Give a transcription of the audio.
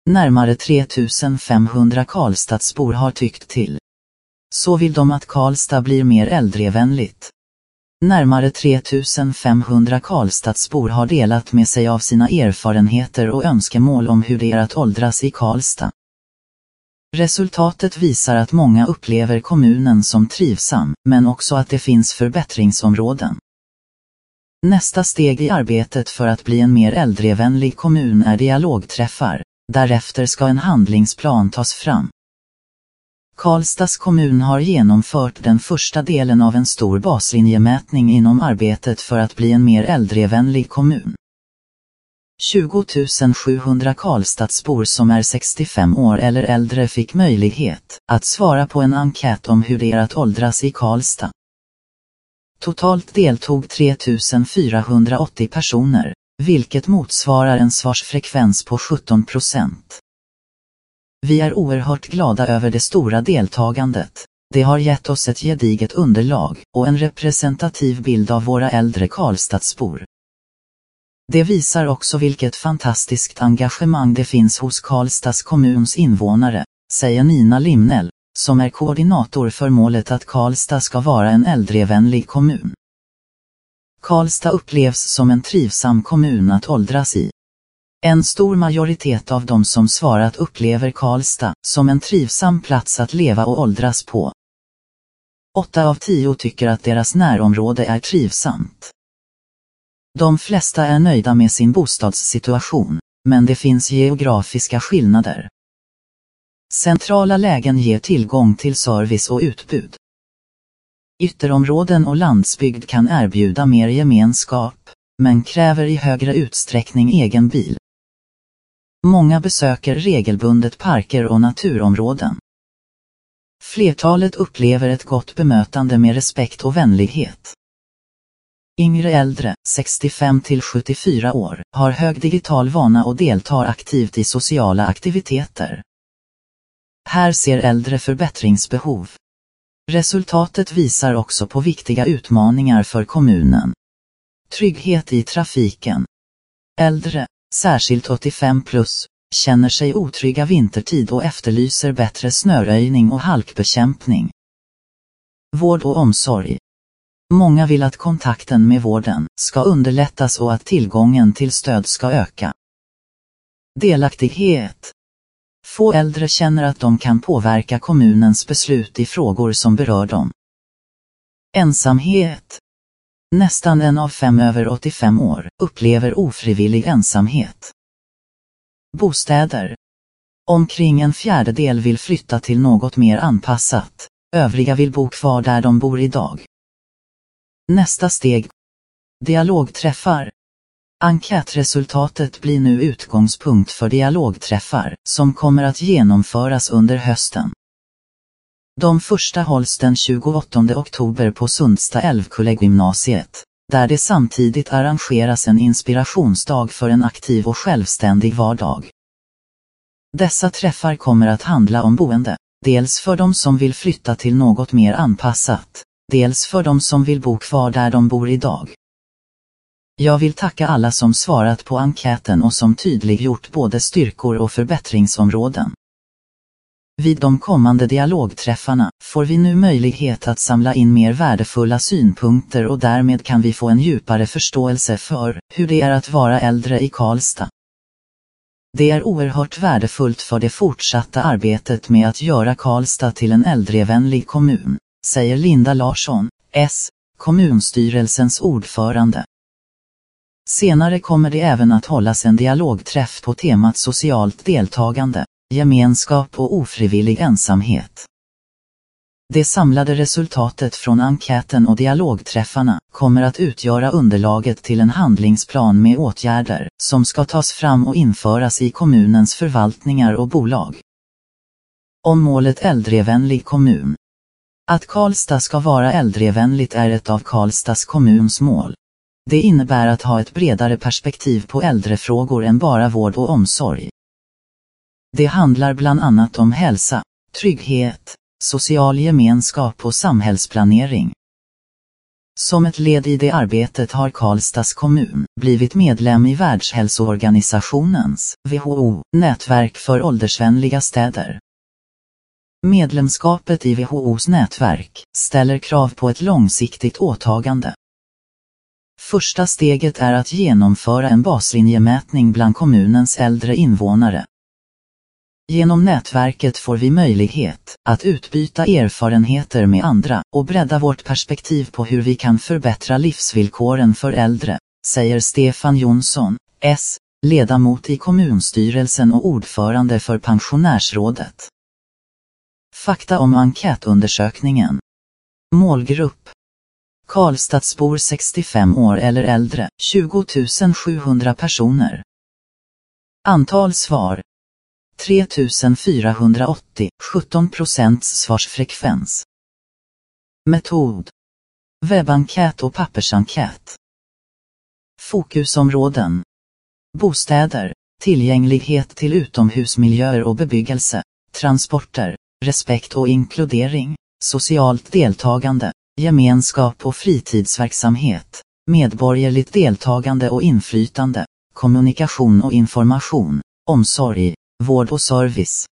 Närmare 3500 Karlstadsbor har tyckt till. Så vill de att Karlstad blir mer äldrevänligt. Närmare 3500 Karlstadsbor har delat med sig av sina erfarenheter och önskemål om hur det är att åldras i Karlstad. Resultatet visar att många upplever kommunen som trivsam, men också att det finns förbättringsområden. Nästa steg i arbetet för att bli en mer äldrevänlig kommun är dialogträffar. Därefter ska en handlingsplan tas fram. Karlstads kommun har genomfört den första delen av en stor baslinjemätning inom arbetet för att bli en mer äldrevänlig kommun. 20 700 Karlstadsbor som är 65 år eller äldre fick möjlighet att svara på en enkät om hur det är att åldras i Karlstad. Totalt deltog 3480 personer, vilket motsvarar en svarsfrekvens på 17%. Vi är oerhört glada över det stora deltagandet. Det har gett oss ett gediget underlag och en representativ bild av våra äldre Karlstadsbor. Det visar också vilket fantastiskt engagemang det finns hos Karlstads kommuns invånare, säger Nina Limnell, som är koordinator för målet att Karlstad ska vara en äldrevänlig kommun. Karlstad upplevs som en trivsam kommun att åldras i. En stor majoritet av de som svarat upplever Karlstad som en trivsam plats att leva och åldras på. 8 av 10 tycker att deras närområde är trivsamt. De flesta är nöjda med sin bostadssituation, men det finns geografiska skillnader. Centrala lägen ger tillgång till service och utbud. Ytterområden och landsbygd kan erbjuda mer gemenskap, men kräver i högre utsträckning egen bil. Många besöker regelbundet parker och naturområden. Flertalet upplever ett gott bemötande med respekt och vänlighet. Yngre äldre, 65 till 74 år, har hög digital vana och deltar aktivt i sociala aktiviteter. Här ser äldre förbättringsbehov. Resultatet visar också på viktiga utmaningar för kommunen. Trygghet i trafiken. Äldre, särskilt 85+, känner sig otrygga vintertid och efterlyser bättre snöröjning och halkbekämpning. Vård och omsorg. Många vill att kontakten med vården ska underlättas och att tillgången till stöd ska öka. Delaktighet. Få äldre känner att de kan påverka kommunens beslut i frågor som berör dem. Ensamhet. Nästan 1 av 5 över 85 år upplever ofrivillig ensamhet. Bostäder. Omkring 1/4 vill flytta till något mer anpassat, övriga vill bo kvar där de bor idag. Nästa steg. Dialogträffar. Enkätresultatet blir nu utgångspunkt för dialogträffar, som kommer att genomföras under hösten. De första hålls den 28 oktober på Sundsta Älvkullegymnasiet, där det samtidigt arrangeras en inspirationsdag för en aktiv och självständig vardag. Dessa träffar kommer att handla om boende, dels för de som vill flytta till något mer anpassat, dels för de som vill bo kvar där de bor idag. Jag vill tacka alla som svarat på enkäten och som tydliggjort både styrkor och förbättringsområden. Vid de kommande dialogträffarna får vi nu möjlighet att samla in mer värdefulla synpunkter och därmed kan vi få en djupare förståelse för hur det är att vara äldre i Karlstad. Det är oerhört värdefullt för det fortsatta arbetet med att göra Karlstad till en äldrevänlig kommun, säger Linda Larsson, kommunstyrelsens ordförande. Senare kommer det även att hållas en dialogträff på temat socialt deltagande, gemenskap och ofrivillig ensamhet. Det samlade resultatet från enkäten och dialogträffarna kommer att utgöra underlaget till en handlingsplan med åtgärder som ska tas fram och införas i kommunens förvaltningar och bolag. Om målet äldrevänlig kommun. Att Karlstad ska vara äldrevänligt är ett av Karlstads kommuns mål. Det innebär att ha ett bredare perspektiv på äldrefrågor än bara vård och omsorg. Det handlar bland annat om hälsa, trygghet, social gemenskap och samhällsplanering. Som ett led i det arbetet har Karlstads kommun blivit medlem i Världshälsoorganisationens WHO nätverk för åldersvänliga städer. Medlemskapet i WHO:s nätverk ställer krav på ett långsiktigt åtagande. Första steget är att genomföra en baslinjemätning bland kommunens äldre invånare. Genom nätverket får vi möjlighet att utbyta erfarenheter med andra och bredda vårt perspektiv på hur vi kan förbättra livsvillkoren för äldre, säger Stefan Jonsson, ledamot i kommunstyrelsen och ordförande för pensionärsrådet. Fakta om enkätundersökningen. Målgrupp: Karlstadsbor 65 år eller äldre, 20 700 personer. Antal svar: 3480, 17% svarsfrekvens. Metod: webbenkät och pappersenkät. Fokusområden: bostäder, tillgänglighet till utomhusmiljöer och bebyggelse, transporter, respekt och inkludering, socialt deltagande, gemenskap och fritidsverksamhet, medborgerligt deltagande och inflytande, kommunikation och information, omsorg, vård och service.